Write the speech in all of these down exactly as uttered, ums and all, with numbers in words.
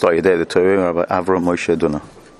start your day at the Torah about Avram Moshe Duna.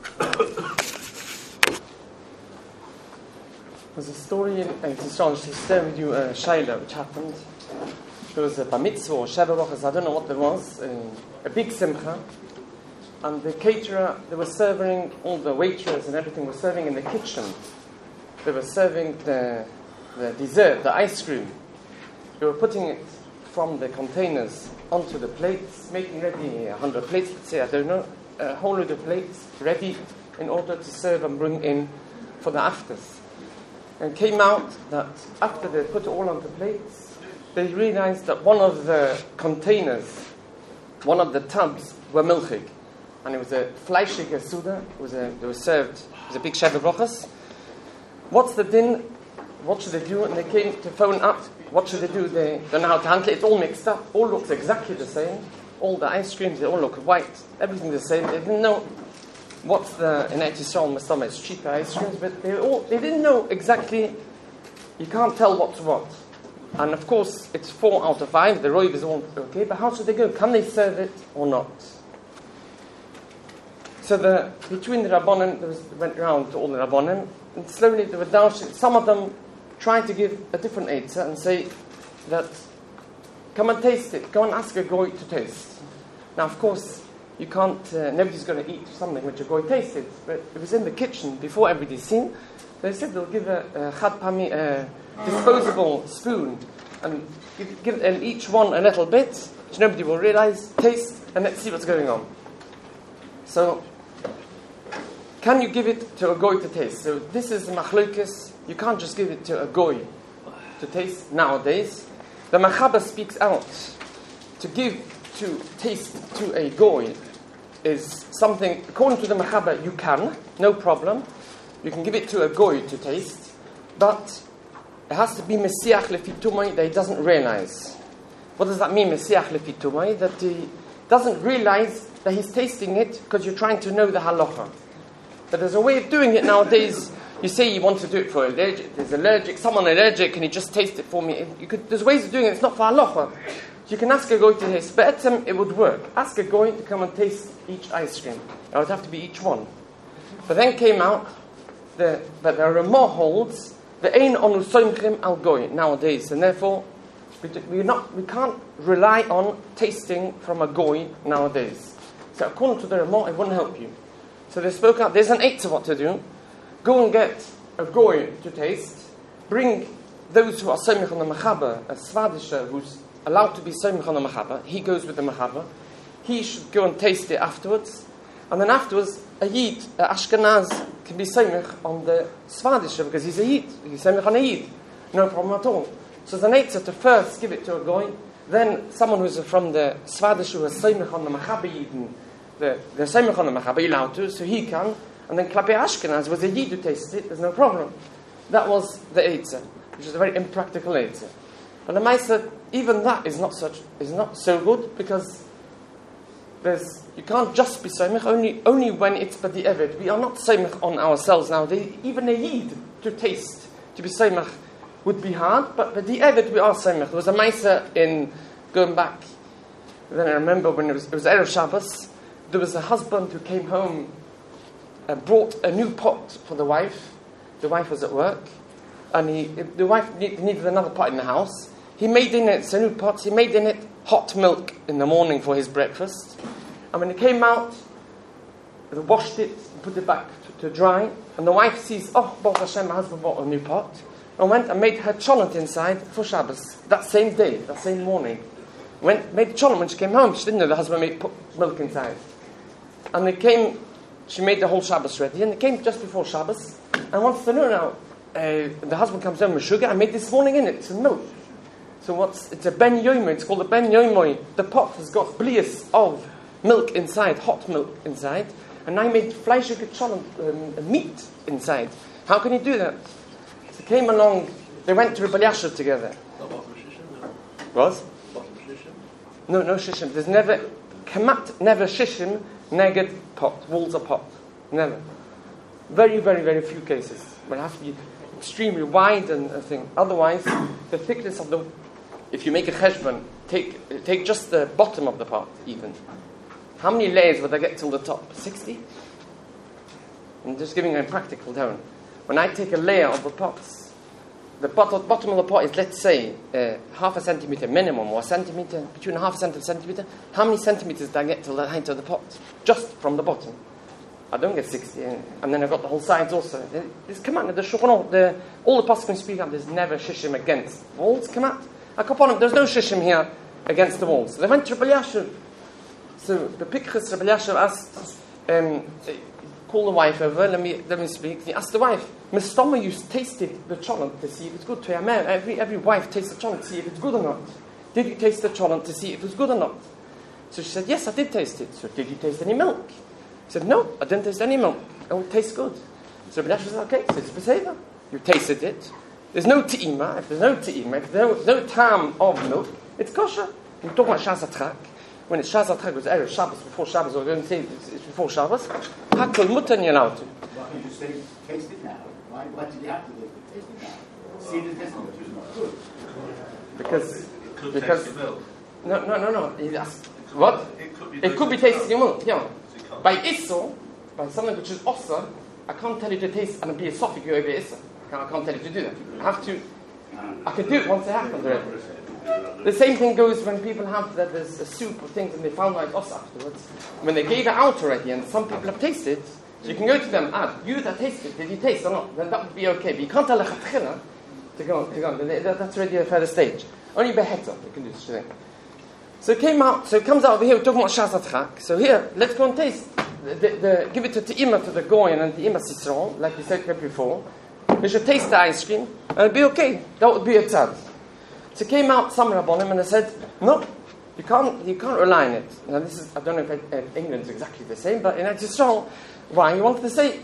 There's a story in Israel, to share with you a Shaila which happened. There was a bar mitzvah or Sheva Rochas, I don't know what there was, a, a big simcha, and the caterer, they were serving, all the waiters and everything were serving in the kitchen. They were serving the, the dessert, the ice cream. They were putting it from the containers onto the plates, making ready a hundred plates, let's say, I don't know, a whole lot of plates ready in order to serve and bring in for the afters. And came out that after they put it all on the plates, they realized that one of the containers, one of the tubs, were milchig. And it was a fleischige Suda, it was a, they were served, it was a big Sheva Brachas. What's the din? What should they do? And they came to phone up. What should they do? They don't know how to handle it. It's all mixed up. All looks exactly the same. All the ice creams, they all look white. Everything the same. They didn't know what's the, in Eretz Yisrael, Mastama, it's cheaper ice creams, but they all, they didn't know exactly, you can't tell what's what. And of course, it's four out of five. The roiv is all okay, but how should they go? Can they serve it or not? So the, between the Rabbanim, there was, went around to all the Rabbanim, and slowly they were down, some of them trying to give a different answer and say that, come and taste it, go and ask a goy to taste. Now, of course, you can't, uh, nobody's going to eat something which a goy tasted, but it was in the kitchen before everybody's seen. They said they'll give a, a chad pami, a disposable spoon, and give, give and each one a little bit, which nobody will realize, taste, and let's see what's going on. So, can you give it to a goy to taste? So this is machlokes. You can't just give it to a goy to taste nowadays. The Machaba speaks out. To give, to taste to a goy is something, according to the Machaba, you can, no problem. You can give it to a goy to taste, but it has to be Mesiach lefi tumai that he doesn't realize. What does that mean, Mesiach lefi tumai? That he doesn't realize that he's tasting it because you're trying to know the halacha. But there's a way of doing it nowadays. You say you want to do it for allergic, there's allergic, someone allergic, can you just taste it for me? You could, there's ways of doing it, it's not for halacha. You can ask a goy to taste, but etzem, it would work. Ask a goy to come and taste each ice cream. It would have to be each one. But then came out, the, but the Ramah holds, the ein onu soimchim al goy nowadays, and therefore, we, do, we're not, we can't rely on tasting from a goy nowadays. So according to the Ramah, it wouldn't help you. So they spoke out, there's an eight of what to do. Go and get a goy to taste. Bring those who are soimich on the machaba, a svadisha who's allowed to be soimich on the machaba. He goes with the machaba. He should go and taste it afterwards. And then afterwards, a yid, a Ashkenaz, can be soimich on the svadisha because he's a yid. He's soimich on a yid. No problem at all. So the nature to first give it to a goy, then someone who's from the svadisha who is soimich on the machaba yidin, the the soimich on the machaba allowed to, so he can. And then Klape Ashkenaz was a yid who tasted it, there's no problem. That was the Eitzah, which is a very impractical Eitzah. But the Maisa, even that is not such is not so good because there's you can't just be soimich only only when it's b'di eved. We are not soimich on ourselves nowadays. Even a yid to taste, to be soimich would be hard, but b'di eved we are soimich. There was a Maisa in going back. Then I remember when it was it was Erev Shabbos, there was a husband who came home and brought a new pot for the wife. The wife was at work, and he, the wife needed another pot in the house. He made in it, it's a new pot, he made in it hot milk in the morning for his breakfast. And when it came out, they washed it, put it back to, to dry, and the wife sees, oh, Baruch Hashem, my husband bought a new pot, and went and made her cholent inside for Shabbos, that same day, that same morning. Went, made cholent when she came home, she didn't know the husband made put milk inside. And they came, she made the whole Shabbos ready, and it came just before Shabbos, and wants to know now, uh, the husband comes home with sugar, I made this morning in it, some milk. So what's, it's a ben yomoy, it's called a ben yomoy. The pot has got blias of milk inside, hot milk inside, and I made fleischige cholent, um, meat inside. How can you do that? So came along, they went to Rebbe Elyashiv together. What? No, no shishim. There's never, kamat, never shishim, neged pot, walls of pot. Never. Very, very, very few cases. But it has to be extremely wide and a thing. Otherwise, the thickness of the, if you make a cheshbon, take take just the bottom of the pot, even. How many layers would I get till the top? sixty? I'm just giving you a practical term. When I take a layer of the pots, the bottom, bottom of the pot is, let's say, uh, half a centimeter minimum, or a centimeter, between a half a centimeter and a centimeter. How many centimeters do I get till the height of the pot? Just from the bottom. I don't get sixty, and then I've got the whole sides also. This command, the Shulchan, the all the poskim speak of, there's never shishim against walls. Come out. I come on, there's no shishim here against the walls. So they went to Rabbi Yashiv. So the Pikchas Rabbi Yashiv asked, um, call the wife over. Let me let me speak. He asked the wife, Miss Stoma, you tasted the cholent to see if it's good to her man. Every every wife tastes the cholent to see if it's good or not. Did you taste the cholent to see if it's good or not? So she said, yes, I did taste it. So did you taste any milk? He said, no, I didn't taste any milk. Oh, it tastes good. So Rabbi Yashiv said, okay, so it's Peseva. You tasted it. There's no te'ima. If there's no te'ima, if there's no, no time of milk, it's kosher. We're talking about Shas HaTchak. When it's Shas HaTchak, it was Erev Shabbos, before Shabbos, we're going to say it's, it's before Shabbos. Hakol mutter and you're allowed to. Why can't you just say, taste it now? Why, why did you have to taste it now? See the taste of it is not good. Because, It could because, taste the milk. no, no, no, no. He asked, what? It could be, It could be tasting your milk, yeah. It can't. By Issur, by something which is Osa, I can't tell you to taste and be a Sophic over Issur. I can't tell you to do that. I have to, I can do it once it happens already. The same thing goes when people have that there's a soup or things and they found out Osa afterwards. When they gave it out already and some people have tasted, so you can go to them, ah, you that tasted, did you taste or not? Then that would be okay. But you can't tell a Chatchila to go on, to go on. That's already a further stage. Only Beheta you can do such a thing. So it came out, so it comes out over here, we're talking about Shas HaTchak. So here, let's go and taste. The, the, the, give it to Te'ima, to the Goyen and Te'ima Sisron, like we said before. We should taste the ice cream, and it'll be okay. That would be a tzad. So it came out some Rabbonim, and they said, no, you can't, you can't rely on it. Now this is, I don't know if uh, England's exactly the same, but in Eretz why? You wanted to say,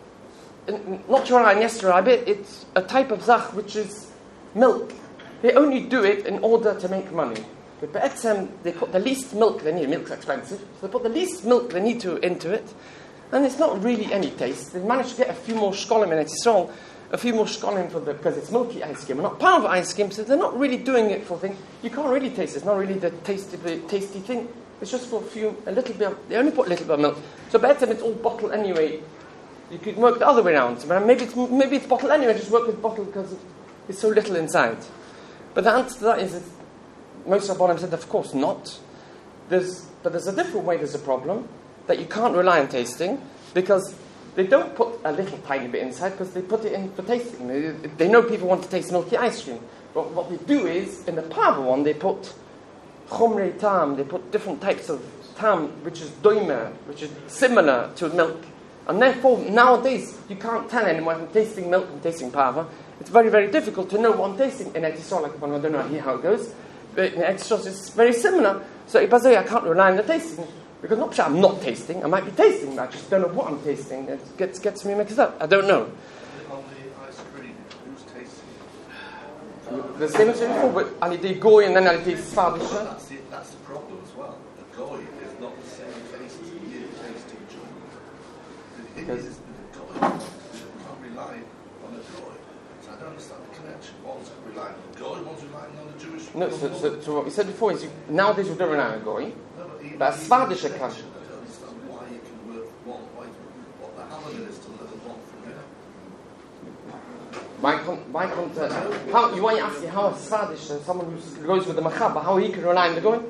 not to rely on yesterday, but it's a type of zach which is milk. They only do it in order to make money. But Be'etzem, they put the least milk they need. Milk's expensive, so they put the least milk they need to into it, and it's not really any taste. They managed to get a few more shkolim in Eretz Yisrael, a few more shkolim for the because it's milky ice cream, and not part of ice cream. So they're not really doing it for things. You can't really taste it. It's not really the tasty, the tasty thing. It's just for a few, a little bit. Of, they only put a little bit of milk. So Be'etzem, it's all bottled anyway. You could work the other way around. So maybe it's maybe it's bottled anyway. Just work with bottle because it's so little inside. But the answer to that is. It's, most Rabbanim said, of course not. There's, but there's a different way there's a problem, that you can't rely on tasting, because they don't put a little tiny bit inside, because they put it in for tasting. They, they know people want to taste milky ice cream. But what they do is, in the Parva one, they put chomrei tam, they put different types of tam, which is doimer, which is similar to milk. And therefore, nowadays, you can't tell anyone from tasting milk and tasting Parva. It's very, very difficult to know what I'm tasting in Eretz Yisrael, like I don't know here how it goes. But in Eretz Yisrael, it's very similar. So I can't rely on the tasting. Because not sure I'm not tasting, I might be tasting, but I just don't know what I'm tasting. It gets, gets me mixed up. I don't know. On the ice cream, who's tasting? The same as before, but Ali Day Goy and then Ali Day Sfardisha. That's the, that's the problem as well. The goy is not the same taste as you tasting joy. Because Is the goy. You can't rely on a goy. So I don't understand the connection. One's relying on the goy, one's relying on the Jewish. no, so, so, so what we said before is you, nowadays we don't rely on Goy, No, but even- but a even Sfardisha the can. connection, I don't understand why you can work one way, what the halacha is to learn one from the other. Why can't, why can't, uh, how, you want to ask me how a Sfardisha, someone who goes with the Machaba, how he can rely on the Goy?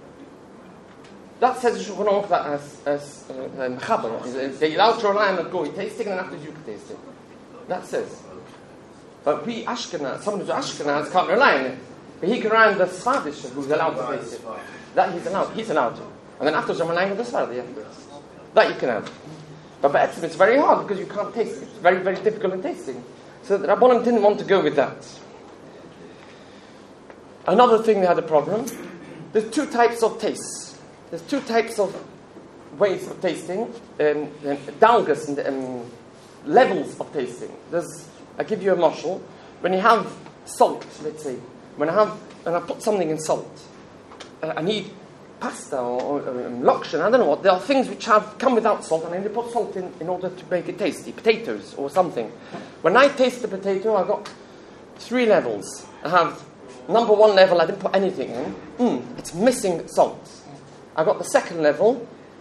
That says you should know that as, as uh, uh, Machaba, they're allowed to rely on the Goy tasting and after you can taste it. That says. But we Ashkenaz, someone who's Ashkenaz can't rely on it. But he can rely on the Sfardisha who's allowed to taste it. That he's allowed, he's allowed to. And then afterwards I'm relying on the Sfardi afterwards. That you can have. But Be'etzim, it's very hard because you can't taste it. It's very, very difficult in tasting. So the Rabbanim didn't want to go with that. Another thing they had a problem. There's two types of tastes. There's two types of ways of tasting. Um, Dalgas and um, levels of tasting. There's, I give you a mashal. When you have salt, let's say, when I have, when I put something in salt, uh, I need pasta or, or um, lokshen, I don't know what. There are things which have come without salt, and I need to put salt in in order to make it tasty. Potatoes or something. When I taste the potato, I got three levels. I have number one level, I didn't put anything in. Mm, it's missing salt. I got the second level.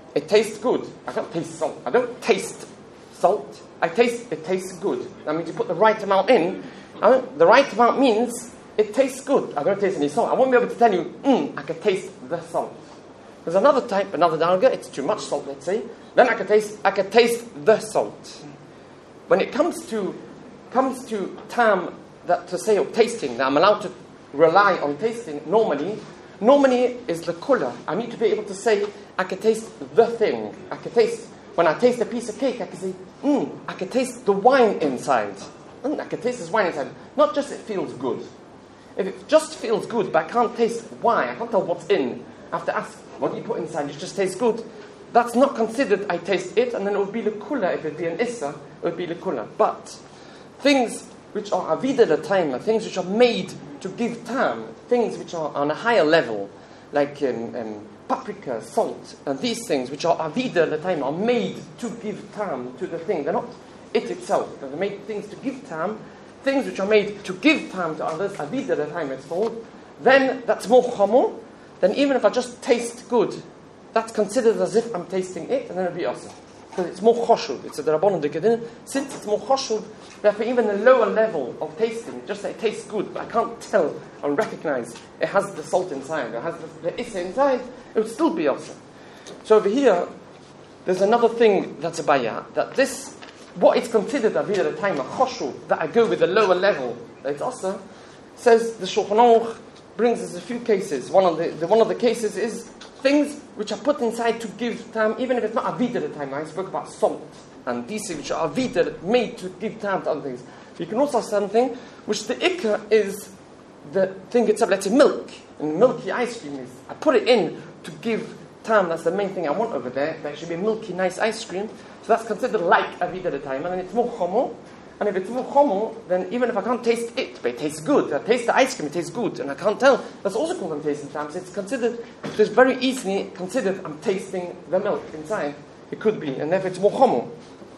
it tastes good. I don't taste salt. I don't taste salt. I taste, it tastes good. That means you put the right amount in. Uh, the right amount means it tastes good. I don't taste any salt. I won't be able to tell you, mm, I can taste the salt. There's another type, another darga, it's too much salt, let's say. Then I can taste, I can taste the salt. When it comes to, comes to tam, that to say of tasting, that I'm allowed to rely on tasting, normally, normally is the colour. I need to be able to say, I can taste the thing. I can taste, when I taste a piece of cake, I can say, mm, I can taste the wine inside. Mm, I can taste this wine inside. Not just it feels good. If it just feels good, but I can't taste why, I can't tell what's in, I have to ask, what do you put inside? It just tastes good. That's not considered I taste it, and then it would be lekula. If it would be an issa, it would be lekula. But things which are avida l'taima, things which are made to give tam, things which are on a higher level, like um, um, paprika, salt, and these things which are avida l'taima, are made to give tam to the thing. They're not it itself. They're made things to give tam. Things which are made to give tam to others, avida l'taima it's called. Then that's more chomo. Then even if I just taste good, that's considered as if I'm tasting it, and then it'll be awesome. Because it's more choshuv. It's a Rabbanon Dekadin. Since it's more choshuv, therefore even the lower level of tasting, just that it tastes good, but I can't tell and recognize it has the salt inside, it has the, the issa inside, it would still be awesome. So over here, there's another thing that's a bayah, that this, what is considered a vida time, a choshuv, that I go with the lower level, that it's awesome, says the Shulchan Aruch brings us a few cases. One of the, the one of the cases is things which are put inside to give time, even if it's not avida the time. I spoke about salt and these things which are avida, made to give time to other things. You can also have something which the ikka is the thing itself. Let's say milk, and milky ice cream is. I put it in to give time. That's the main thing I want over there. There should be milky, nice ice cream. So that's considered like avida the time, and then it's more chomo. And if it's more chomo, then even if I can't taste it, but it tastes good, I taste the ice cream, it tastes good, and I can't tell, that's also called I'm tasting time. So it's considered, it's very easily considered I'm tasting the milk inside. It could be, and therefore it's more chomo.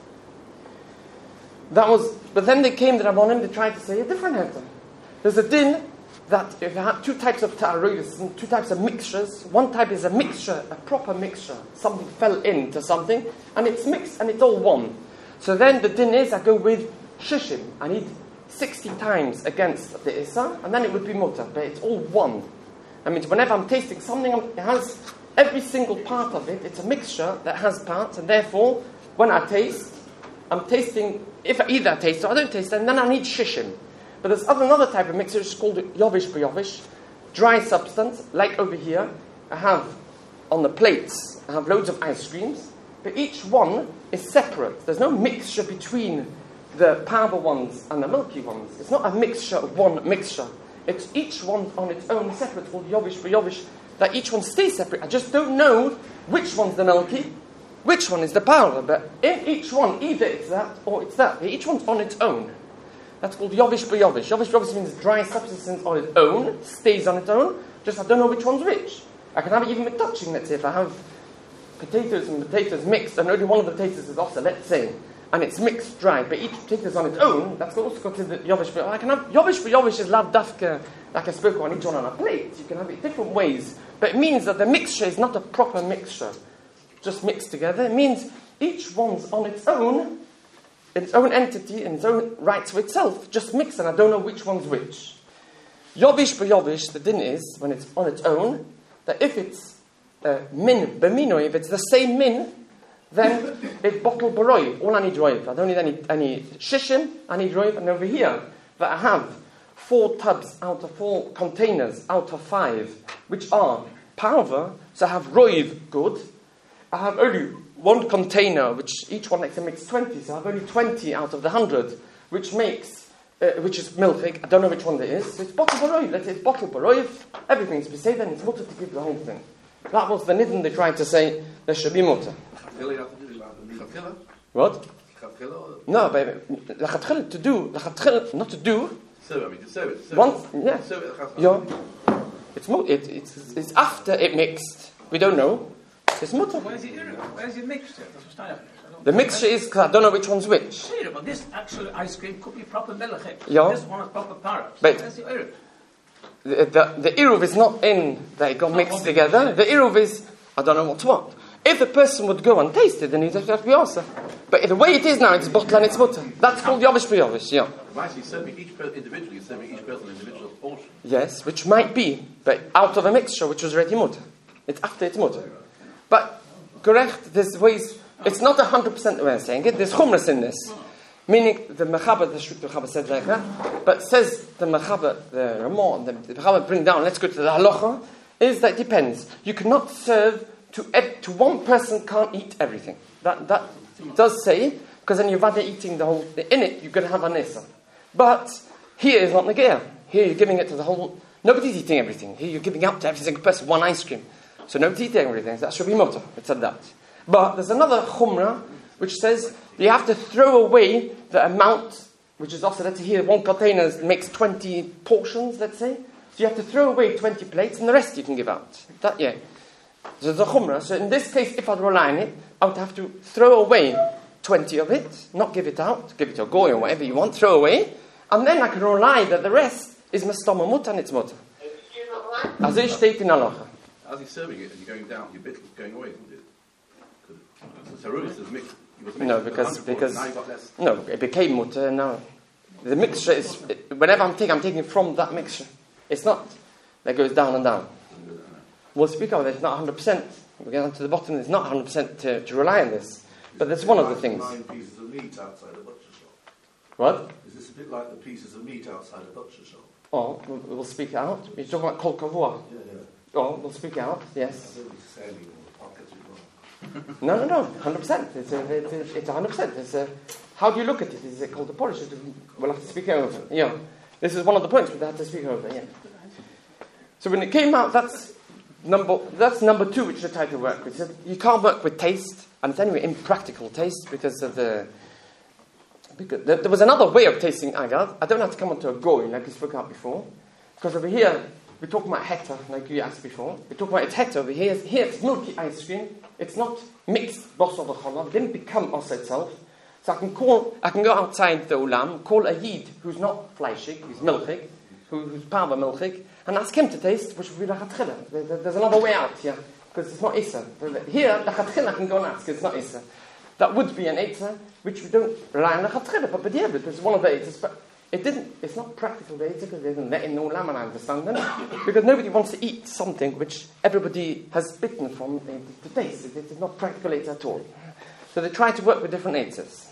That was, but then they came to Rabbanim, they tried to say a different heter. There's a din that if you have two types of ta'aroidus, two types of mixtures, one type is a mixture, a proper mixture, something fell into something, and it's mixed, and it's all one. So then the din is, I go with shishim, I need sixty times against the Issa, and then it would be mutter, but it's all one. That means whenever I'm tasting something, it has every single part of it, it's a mixture that has parts, and therefore, when I taste, I'm tasting, if I either I taste or I don't taste, and then I need shishim. But there's other, another type of mixture, it's called yovish b'yovish, dry substance, like over here, I have on the plates, I have loads of ice creams, but each one is separate. There's no mixture between the powder ones and the milky ones. It's not a mixture of one mixture. It's each one on its own separate, called yovish b'yovish, that each one stays separate. I just don't know which one's the milky, which one is the powder, but in each one, either it's that or it's that. Each one's on its own. That's called yovish b'yovish. Yovish b'yovish means dry substance on its own, stays on its own, just I don't know which one's which. I can have it even with touching, let's say, if I have potatoes and potatoes mixed, and only one of the potatoes is off, so let's say, and it's mixed dry, but each potato is on its own, that's also considered yovish b'yovish. I can have yovish b'yovish is lav dafka, like I spoke on each one on a plate. You can have it different ways, but it means that the mixture is not a proper mixture, just mixed together. It means each one's on its own, its own entity, in its own right to itself, just mixed, and I don't know which one's which. Yovish b'yovish, the din is, when it's on its own, that if it's uh, min b'minoi, if it's the same min, then it's bottle baroi. All I need roiv. I don't need any any shishim. I need roiv. And over here, that I have four tubs out of four containers out of five, which are powder. So I have roiv good. I have only one container, which each one makes makes twenty. So I have only twenty out of the hundred, which makes uh, which is milchik. I don't know which one there is. So it's bottle baroiv. Let's say it's bottle baroiv. Everything's beside, then it's mutter to give the whole thing. That was the nidden they tried to say there should be mutter. What? No, baby. Lachatchil to do, lachatchil not to do. Serve it. We can serve it. Serve Once, it. yeah. Serve it. Yeah. It's mo- it, it's it's after it mixed. We don't know. It's mutter. Where's the Where's the mixture? The mixture is because I don't know which one's which. Sure, but this actual ice cream could be proper melachik. Yeah. This one is proper para. But- Where's the Eruv? The, the, the iruv is not in that it got mixed together. The iruv is, I don't know what's what. If a person would go and taste it, then he'd have to be also. But the way it is now, it's bottle and it's mutter. That's called Yovish B'Yovish, yeah. Why is he serving each person individually? He's serving each person an individual portion. Yes, which might be, but out of a mixture which was already mutter. It's after it's mutter. But, correct, there's ways, it's not one hundred percent the way I'm saying it, there's chumras in this. Meaning, the Mechaber, the Shuk Mechaber said like that, but says the Mechaber, the Ramon, the, the Mechaber bring down, let's go to the halacha, is that it depends. You cannot serve to to one person can't eat everything. That that does say, because then you're rather eating the whole, in it, you're going to have an Nesa. But here is not Negea. Here you're giving it to the whole, nobody's eating everything. Here you're giving out to every single person one ice cream. So nobody's eating everything. That should be mutter. It's a that. But there's another chumrah which says you have to throw away the amount, which is also, let's say here, one container makes twenty portions, let's say. So you have to throw away twenty plates and the rest you can give out. That, yeah. So there's a chumrah. So in this case, if I'd rely on it, I would have to throw away twenty of it, not give it out, give it to a goy or whatever you want, throw away, and then I can rely that the rest is mastoma mutter and it's mutter. As it steht in halacha. As he's serving it and you're going down, your bit was going away, isn't it? So Sarubis is mixed. It was mixed No, because because now you got less. no, it became mutter now. The mixture is it, whenever I'm taking, I'm taking from that mixture. It's not that goes down and down. We'll speak of it. It's not one hundred percent. We're getting to the bottom. It's not one hundred percent to to rely on this, but that's one of the things. Nine pieces of meat outside a butcher shop. What? Is this a bit like the pieces of meat outside a butcher shop? Oh, we'll, we'll speak out. You're talking about kol kavua. Yeah, yeah. Oh, we'll speak out. Yes. Selling or pockets as well. No, no, no. one hundred percent. It's a, it's a, it's one hundred percent. It's a, how do you look at it? Is it called a polish? We'll have to speak over. Yeah. This is one of the points we have to speak over. Yeah. So when it came out, that's number that's number two, which I tried to work with. So you can't work with taste, and it's anyway impractical taste because of the. Because there, there was another way of tasting agad. I don't have to come onto a goy like we spoke about before, because over here we're talking about heta, like you asked before. We're talking about it's heta over here. Here it's milky ice cream. It's not mixed bosor v'cholov. It didn't become also itself. So I can call, I can go outside the ulam, call a yid who's not fleischig, who's milchig, who, who's parva milchig, and ask him to taste, which would be the chatchila. There's another way out here, because it's not Issa. Here, the chatchila can go and ask, it's not Issa. That would be an Eitzah, which we don't rely on the chatchila, but yeah, but it's one of the Eitzahs. But it didn't, it's not practical, the Eitzah, because they didn't let in the ulam, and I understand them, because nobody wants to eat something which everybody has bitten from to taste. It, it's not practical Eitzah at all. So they try to work with different Eitzahs.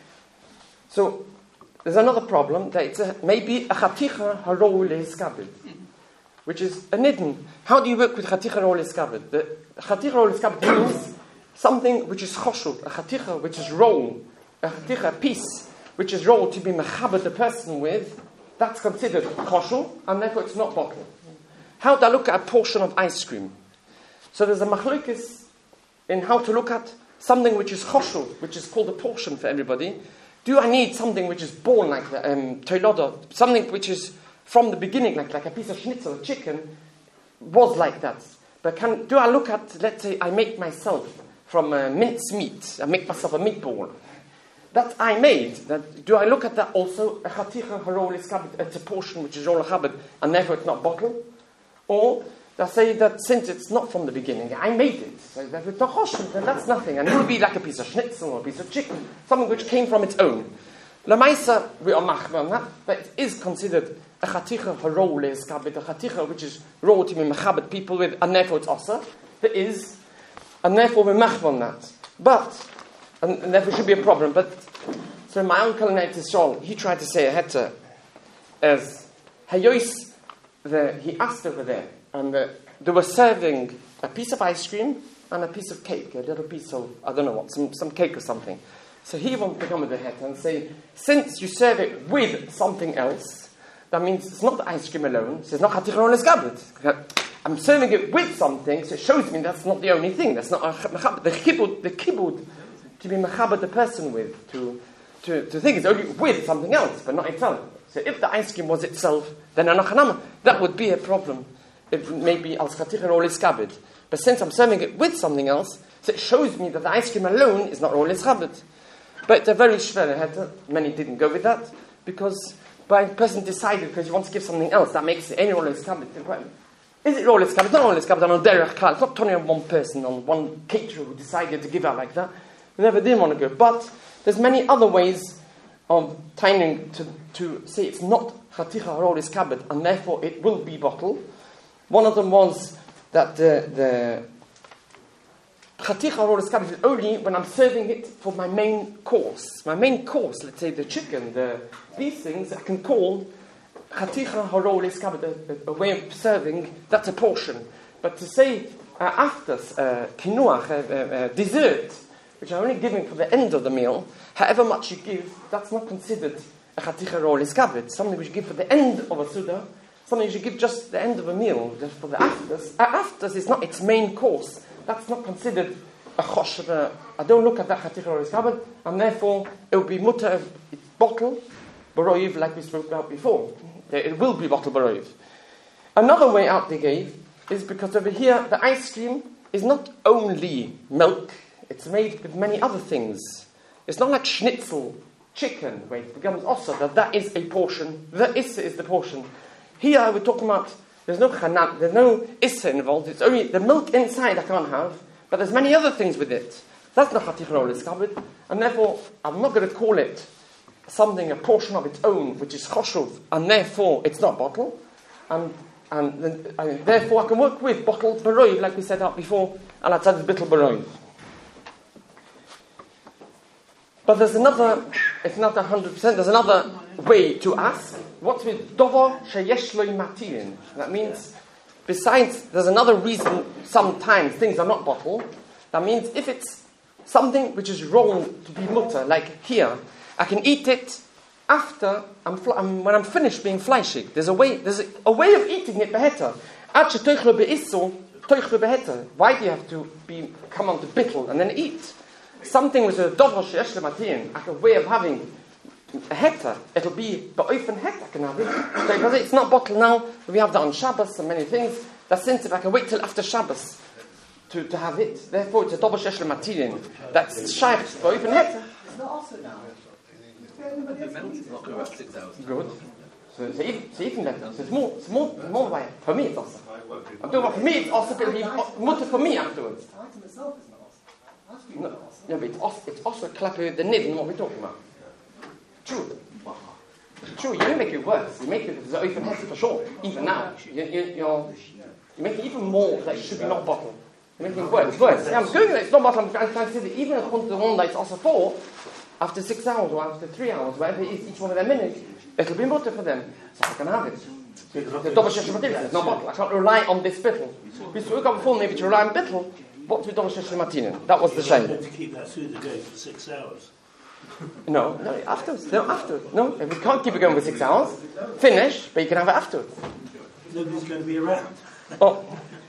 So, there's another problem, that it's a, maybe a chaticha harol lehiskabed, which is a nidden. How do you work with chaticha harol lehiskabed? The chaticha harol lehiskabed means something which is choshuv, a chaticha which is roll, a chaticha, a piece, which is roll to be mechabed the person with, that's considered choshuv, and therefore it's not bottle. How do I look at a portion of ice cream? So there's a machlokes in how to look at something which is choshuv, which is called a portion for everybody. Do I need something which is born like that, um, toiloda, something which is from the beginning, like, like a piece of schnitzel, a chicken, was like that. But can, do I look at, let's say, I make myself from uh, mince meat, I make myself a meatball. That I made, that, do I look at that also, a chaticha harol iskabed, it's a portion which is roll chabed, and therefore it's not bottle? Or, I say that since it's not from the beginning, I made it. So that it's not choshev, then that's nothing. And it would be like a piece of schnitzel or a piece of chicken, something which came from its own. Lamaisa, we are machmer on that, but it is considered a chaticha harol lehiskabed, a chaticha which is roll to be mechabed people with, and therefore it's also. There is, and therefore we're machmer on that. But, and, and therefore it should be a problem. But, so my uncle in Eretz Yisrael, he tried to say a heta as hayois, the he asked over there. And uh, they were serving a piece of ice cream and a piece of cake, a little piece of, I don't know what, some, some cake or something. So he wanted to come with the head and say, since you serve it with something else, that means it's not the ice cream alone, so it's not chaticha harol lehiskabed. I'm serving it with something, so it shows me that's not the only thing. That's not a mechabed. The kibud, the kibud to be mechabed the person with, to, to, to think it's only with something else, but not itself. So if the ice cream was itself, then anachanama, that would be a problem. It may be al chaticha harol lehiskabed. But since I'm serving it with something else, so it shows me that the ice cream alone is not harol lehiskabed. But they're very shver. Many didn't go with that, because by a person decided because he wants to give something else, that makes it any harol lehiskabed. Is it rolis kabbalah? Not rolis kabbalah on derech klal. It's not only on one person, on one caterer who decided to give out like that. We never did want to go. But there's many other ways of taining to, to say it's not chaticha rolis kabbalah, and therefore it will be bottled. One of them was that the, the chaticha rolis kabbalah is only when I'm serving it for my main course. My main course, let's say the chicken, the these things, I can call chaticha rolis kabbalah, a, a way of serving, that's a portion. But to say uh, after uh, kinuach, uh, uh, dessert, which I'm only giving for the end of the meal, however much you give, that's not considered a chaticha rolis kabbalah. Something which you give for the end of a suda, something you should give just the end of a meal, just for the afters. Uh, afters is not its main course. That's not considered a chosh. I don't look at that chaticha rolis kabbalah, and therefore it will be mutter, it's bottle, baroiv, like we spoke about before. It will be bottle baroiv. Another way out they gave is because over here the ice cream is not only milk, it's made with many other things. It's not like schnitzel, chicken, where it becomes also that that is a portion. The issa is the portion. Here we're talking about there's no chanat, there's no issa involved. It's only the milk inside I can't have, but there's many other things with it. That's not chaticha rolis kabbalah, and therefore I'm not going to call it something, a portion of its own, which is choshuv, and therefore it's not bottle, and and, and therefore I can work with bottle baroiv, like we said out before, and that's a bittul baroiv. But there's another, it's not one hundred percent, there's another way to ask. What's with dover sheyesh lo matirin? That means, besides, there's another reason sometimes things are not bottled. That means if it's something which is wrong to be mutter, like here, I can eat it after, I'm, fl- I'm, when I'm finished being fleischig. There's a way, there's a, a way of eating it beheter. Ad shetoichlo be'isso, toichlo beheter. Why do you have to be, come on to bittel and then eat? Something with a dover sheyesh lo matirin, like a way of having a hectare, it'll be ba'ofen hectare can have it. So because it's not bottled now, we have that on Shabbos and many things. That since if I can wait till after Shabbos to, to have it, therefore it's a double shesh material. That's shaykh ba'ofen hectare. It's not also now. Not go about six hours. Good. So, so, even, so even better. So it's more, it's more, more by for me it's also. I'm talking about for me it's also going to be mutter for me afterwards. The item itself is not also. Ice cream No, is not also. no, but it's also, it's also clapping the nid and what we're talking about. True. True, you don't make it worse. You make it the open head for sure. Even now. You, you, you're, you make it even more that it should be not bottled. You're making it worse. worse. Yeah, I'm going that it's not bottled. I'm trying to say that even according to the one that it's also for, after six hours or after three hours, whatever it is, each one of their minutes, it'll be mutter for them. So I can have it. So the double shesh material is not bottled. I can't rely on this bittle. We spoke about before, maybe to rely on bittle, what's with double shesh material? That was the shame. To keep that through the day for six hours. No, no, afterwards. No, afterwards. No, we can't keep it going for six hours. Finish, but you can have it afterwards. Nobody's going to be around. Oh.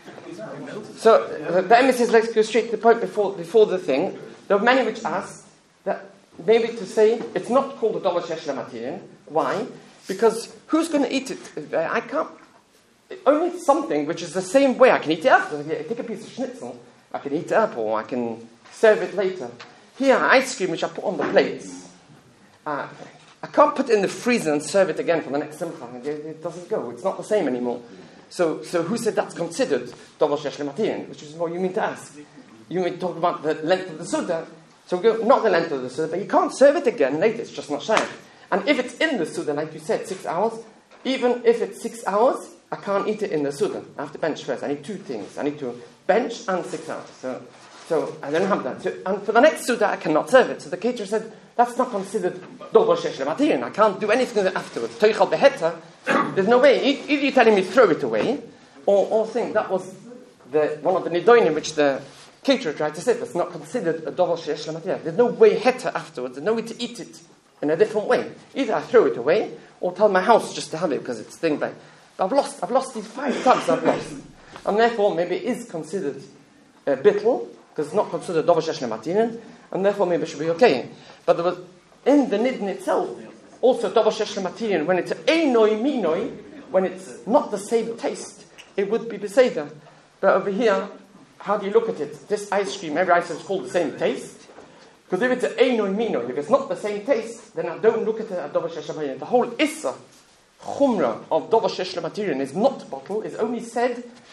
So, uh, the emphasis, let's go straight to the point before before the thing. There are many which ask that maybe to say it's not called a double shesh material. Why? Because who's going to eat it? I can't. Only something which is the same way. I can eat it after. I take a piece of schnitzel, I can eat it up, or I can serve it later. Here, ice cream which I put on the plates, uh, I can't put it in the freezer and serve it again for the next simcha. It, it doesn't go. It's not the same anymore. So, so who said that's considered double shesh material? Which is what you mean to ask. You mean to talk about the length of the suda. So go, not the length of the suda, but you can't serve it again later. It's just not shaykh. And if it's in the suda, like you said, six hours, even if it's six hours, I can't eat it in the suda. I have to bench first. I need two things. I need to bench and six hours. So. So I don't have that. So, and for the next suda, I cannot serve it. So the caterer said, that's not considered double shesh material. I can't do anything afterwards. Toichal beheta, there's no way. Either you're telling me throw it away, or, or think that was the one of the nidonim which the caterer tried to say. That's not considered a double shesh material. There's no way heta afterwards. There's no way to eat it in a different way. Either I throw it away, or tell my house just to have it because it's thing like. But I've lost. I've lost these five times. I've lost, and therefore maybe it is considered a bittul. Because it's not considered double shesh material, and therefore maybe it should be okay. But there was in the nidin itself also double shesh material when it's einoi minoi, when it's not the same taste, it would be beseder. But over here, how do you look at it? This ice cream, every ice cream is called the same taste. Because if it's einoi minoi, if it's not the same taste, then I don't look at it as double shesh material. The whole issa chumra of double shesh material is not bottle. Is only said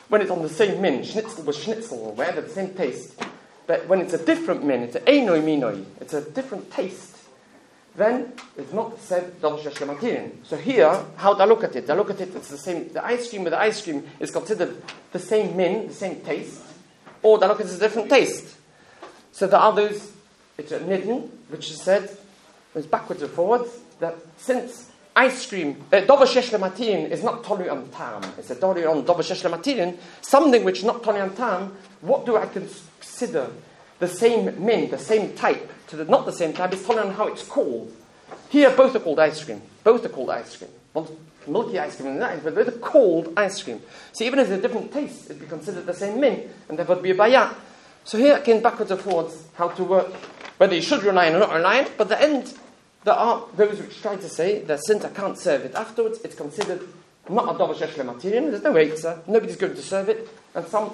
when it's on the same min, schnitzel was schnitzel, or whatever, the same taste. But when it's a different min, it's a einoi minoi, it's a different taste, then it's not said davar sheyesh lo matirin. So here, how do I look at it? I look at it, it's the same, the ice cream with the ice cream is considered the same min, the same taste, or do I look at it as a different taste? So there are those, it's a nidden, which is said, it's backwards and forwards, that since ice cream, uh, davar sheyesh lo matirin is not tolui on tam, it's a tolui on davar sheyesh lo matirin, something which is not tolui on tam, what do I consider the same min, the same type, to the, not the same type, it's tolui on how it's called. Here both are called ice cream, both are called ice cream. One's milky ice cream and that, but both are called ice cream. So even if there's a different taste, it'd be considered the same min, and there would be a bayah. So here again, backwards and forwards, how to work, whether you should rely on or not rely on, but at the end, there are those which try to say that since I can't serve it afterwards, it's considered not a davar sheyesh lo matirin, there's no eitzah, nobody's going to serve it, and some,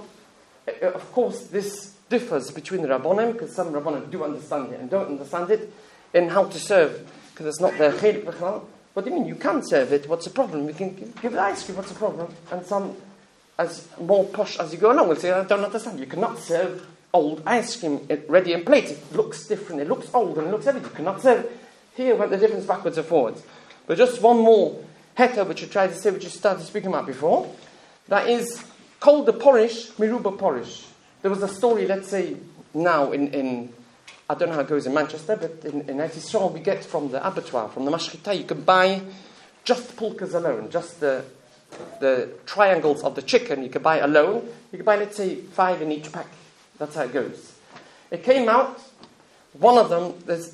of course, this differs between the Rabbonim, because some Rabbonim do understand it and don't understand it, in how to serve, because it's not their chelik b'chlal. What do you mean, you can serve it, what's the problem? We can give, give it ice cream, what's the problem? And some, as more posh as you go along, will say, I don't understand, you cannot serve old ice cream ready in plate, it looks different, it looks old and it looks everything, you cannot serve it. Here went the difference backwards and forwards. But just one more heter which you tried to say, which you started speaking about before. That is called the porish, miruba porish. There was a story, let's say, now in, in I don't know how it goes in Manchester, but in, in Eretz Yisrael we get from the abattoir, from the mashchita, you can buy just pulkas alone, just the the triangles of the chicken, you can buy alone. You can buy, let's say, five in each pack. That's how it goes. It came out, one of them, there's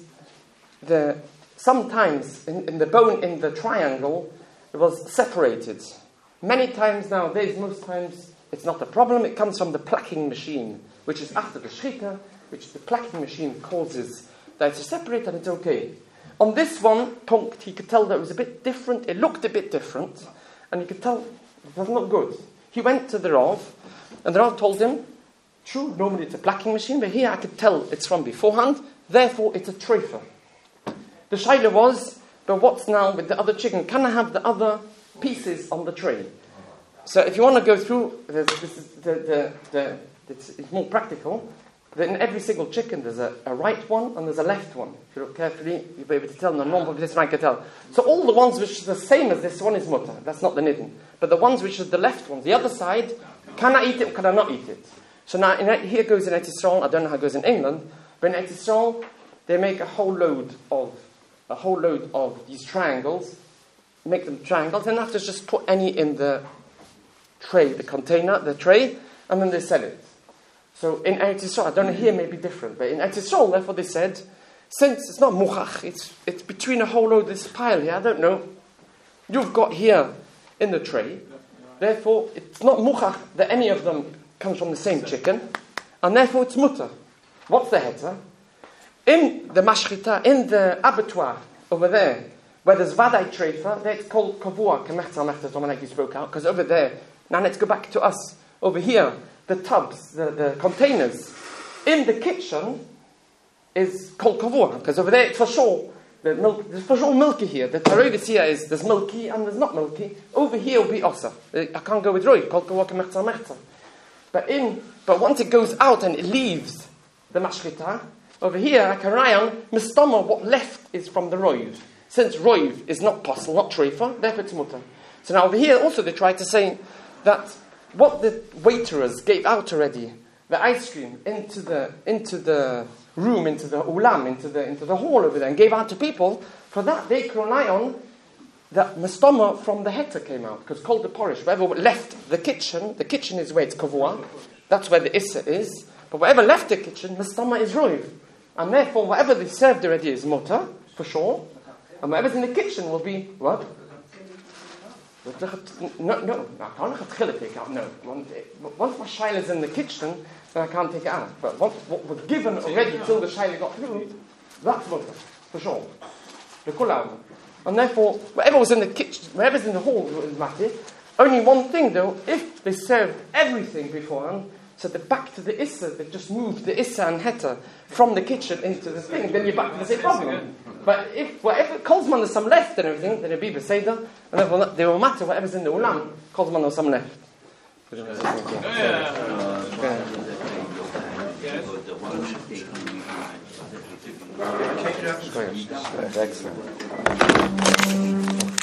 the sometimes in, in the bone in the triangle it was separated. Many times nowadays, most times it's not a problem. It comes from the plucking machine, which is after the shchita, which the plucking machine causes that it's separated and it's okay. On this one punkt, he could tell that it was a bit different. It looked a bit different, and he could tell it was not good. He went to the Rav, and the Rav told him, true, normally it's a plucking machine, but here I could tell it's from beforehand, therefore it's a treifa. The shaila was, but what's now with the other chicken? Can I have the other pieces on the tray? So if you want to go through, this is the, the, the, it's, it's more practical. But in every single chicken there's a, a right one and there's a left one. If you look carefully, you'll be able to tell. No, normal this one I can tell. So all the ones which are the same as this one is mutter. That's not the nidden. But the ones which are the left ones, the other side, can I eat it or can I not eat it? So now in, here goes in Eretz Yisrael. I don't know how it goes in England, but in Eretz Yisrael they make a whole load of a whole load of these triangles, make them triangles, and after just put any in the tray, the container, the tray, and then they sell it. So in Eretz Yisrael, I don't know, here may be different, but in Eretz Yisrael, therefore they said, since it's not muchach, it's it's between a whole load, this pile here, I don't know, you've got here in the tray, therefore it's not muchach that any of them comes from the same chicken, and therefore it's mutter. What's the heter? In the mashchita, in the abattoir over there, where there's vadai treifa, there it's called kavua, kemechza mechza, like you spoke out, because over there, now let's go back to us. Over here, the tubs, the, the containers, in the kitchen is called kavua, because over there it's for sure, the milk, there's for sure milky here. The tarovis here is, there's milky and there's not milky. Over here will be osa. I can't go with roi, called kavua, kemechza mechza. But in, but once it goes out and it leaves the mashchita, over here, I can rely on mistama, what left is from the roiv. Since roiv is not possible, not treifa, therefore it's mutter. So now over here also they try to say that what the waiterers gave out already, the ice cream, into the into the room, into the ulam, into the into the hall over there, and gave out to people, for that they can rely on that mistama from the heter came out, because called the porish. Whatever left the kitchen, the kitchen is where it's kavua, that's where the issa is, but whatever left the kitchen, mistama is roiv. And therefore, whatever they served already is mutter, for sure. And whatever's in the kitchen will be, what? No, no, I can't take it out, no. Once my shaila is in the kitchen, then I can't take it out. But once what was given already till the shaila got through, that's mutter, for sure. The kulau. And therefore, whatever was in the kitchen, whatever's in the hall is matter. Only one thing though, if they served everything beforehand, so the back to the issa, they just moved the issa and heter from the kitchen into the thing, then you're back to the same problem. But if whatever Kolzman there's some left and everything, then it'll be Beseda, and therefore they will matter whatever's in the ulam, Kolzman there's some left. Excellent.